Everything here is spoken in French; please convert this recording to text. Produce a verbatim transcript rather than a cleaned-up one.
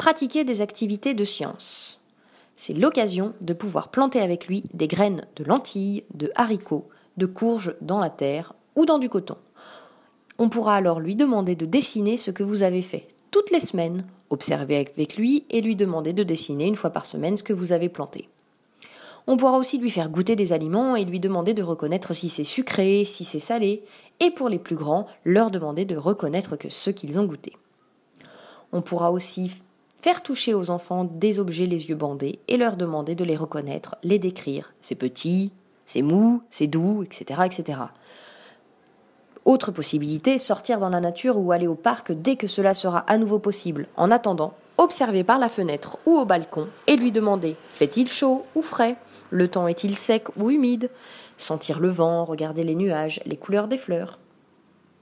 Pratiquer des activités de science. C'est l'occasion de pouvoir planter avec lui des graines de lentilles, de haricots, de courges dans la terre ou dans du coton. On pourra alors lui demander de dessiner ce que vous avez fait toutes les semaines, observer avec lui et lui demander de dessiner une fois par semaine ce que vous avez planté. On pourra aussi lui faire goûter des aliments et lui demander de reconnaître si c'est sucré, si c'est salé, et pour les plus grands, leur demander de reconnaître que ce qu'ils ont goûté. On pourra aussi faire toucher aux enfants des objets les yeux bandés et leur demander de les reconnaître, les décrire. C'est petit, c'est mou, c'est doux, et cetera, et cetera. Autre possibilité, sortir dans la nature ou aller au parc dès que cela sera à nouveau possible. En attendant, observer par la fenêtre ou au balcon et lui demander « fait-il chaud ou frais ? Le temps est-il sec ou humide ?» Sentir le vent, regarder les nuages, les couleurs des fleurs.